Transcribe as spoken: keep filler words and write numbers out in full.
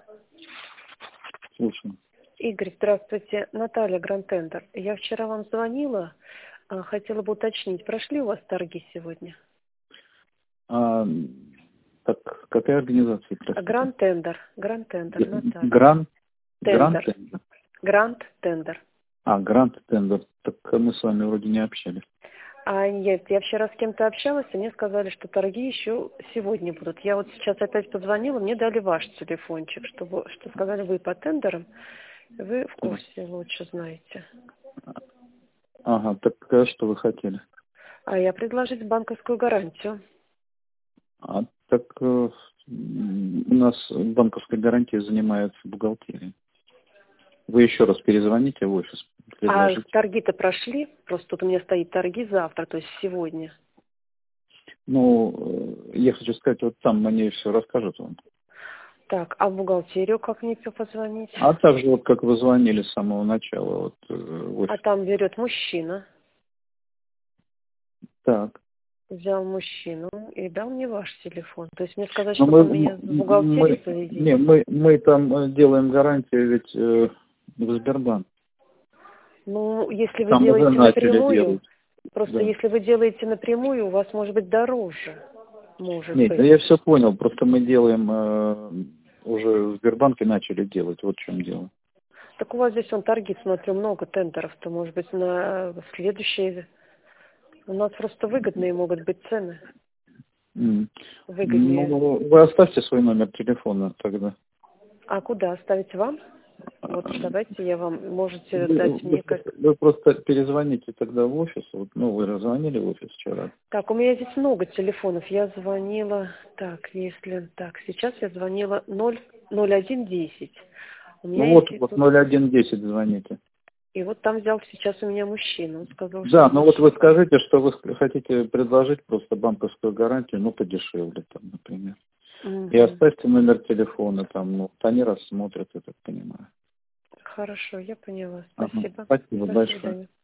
Слушаю. Игорь, здравствуйте. Наталья, Гранд Тендер. Я вчера вам звонила, а, хотела бы уточнить, прошли у вас торги сегодня? А, так, какая организация, простите? Гранд Тендер. Гранд Тендер, Наталья. Гранд? Гранд Тендер. Гранд Тендер. А, Гранд Тендер. Так мы с вами вроде не общались. А нет, я вчера с кем-то общалась, и мне сказали, что торги еще сегодня будут. Я вот сейчас опять позвонила, мне дали ваш телефончик, чтобы, что сказали вы по тендерам. Вы в курсе, лучше знаете. Ага, так а что вы хотели? А я предложить банковскую гарантию. А, так э, у нас банковской гарантией занимается бухгалтерия. Вы еще раз перезвоните в офис, А предложите. торги-то прошли? Просто тут у меня стоит торги завтра, то есть сегодня. Ну, э, я хочу сказать, вот там мне все расскажут вам. Так, а в бухгалтерию как мне позвонить? А также вот как вы звонили с самого начала, вот э, в А офис. там берет мужчина. Так. Взял мужчину и дал мне ваш телефон. То есть мне сказать, Но чтобы мы, он меня в мы, бухгалтерию заведите? не, мы, мы там э, делаем гарантию ведь э, в Сбербанк. Ну, если вы Там уже делаете начали напрямую, делать. просто Да. если вы делаете напрямую, у вас может быть дороже. Может Нет, да быть. я все понял, просто мы делаем, э, уже в Сбербанке начали делать, вот в чем дело. Так у вас здесь, он торги, смотрю, много тендеров, то может быть на следующие. У нас просто выгодные могут быть цены. М. Выгоднее. Ну, вы оставьте свой номер телефона тогда. А куда оставить вам? Вот давайте я вам, можете Вы, дать вы мне как... просто, вы просто перезвоните тогда в офис. Вот, ну, вы же звонили в офис вчера. Так, у меня здесь много телефонов. Я звонила... Так, если... Так, сейчас я звонила ноль ноль один десять. У Ну меня вот, есть вот тут... ноль один десять звоните. И вот там взял сейчас у меня мужчина. Он сказал, что Да, ну вот вы мужчина. скажите, что вы хотите предложить просто банковскую гарантию, ну, подешевле там, например. И Угу. оставьте номер телефона там, ну, вот они рассмотрят, я так понимаю. Хорошо, я поняла. Ага. Спасибо. Спасибо До большое. свидания.